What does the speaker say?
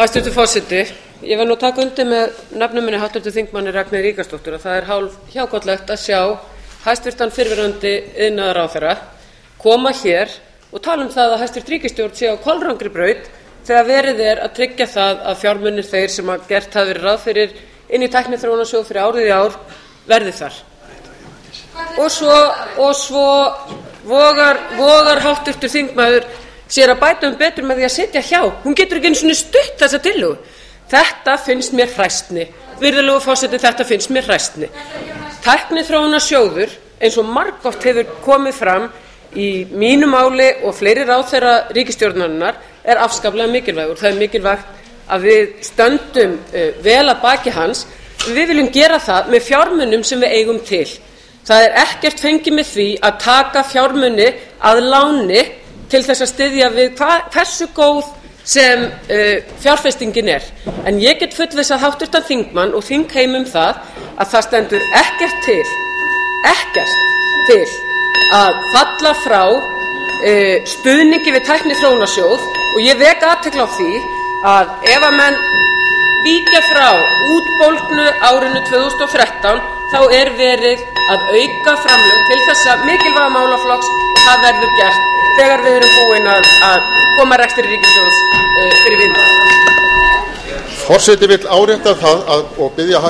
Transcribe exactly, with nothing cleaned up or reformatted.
Hæstvirtur forseti, ég verð nú að taka undir með nafna minni háttvirtur þingmanni Ragnheiði Ríkharðsdóttur að það er hálf hjákátlegt að sjá hæstvirtan fyrrverandi iðnaðarráðherra koma hér og tala um það að hæstvirt ríkisstjórn sé á kolrangri braut þegar verið er að tryggja það að fjármunir þeir sem að gert hafi verið ráð fyrir inn í Tækniþróunarsjóð fyrir árið í ár verði þar. Og svo, og svo vogar, vogar háttvirtur þingmaður sér að bæta um betur með því að sitja hjá. Hún getur ekki einu sinni stutt þessa tillögu. Þetta finnst mér hræsni. Virðulegur forseti, þetta finnst mér hræsni. Tækniþróunarsjóður, eins og margoft hefur komið fram í mínu máli og fleiri ráðherra ríkisstjórnarinnar, er afskaplega mikilvægur. Það er mikilvægt að við stöndum uh, vel að baki hans. Við viljum gera það með fjármunum sem við eigum til. Það er ekkert fengið með því að taka fjármuni að láni til þess að styðja við hva, hversu góð sem uh, fjárfestingin er. En ég get fullvissað háttvirtan þingmann og þingheim um það að það stendur ekkert til, ekkert til að falla frá uh, stuðningi við Tækniþróunarsjóð og ég vek athygli á því að ef að menn víkja frá útbólgnu árinu tvö þúsund og þrettán þá er verið að auka framlög til þessa mikilvæga málaflokks og það verður gert þegar við erum búin að, að koma rekstri ríkissjóðs uh, fyrir vinnu. Forseti vill árétta það að, og biðja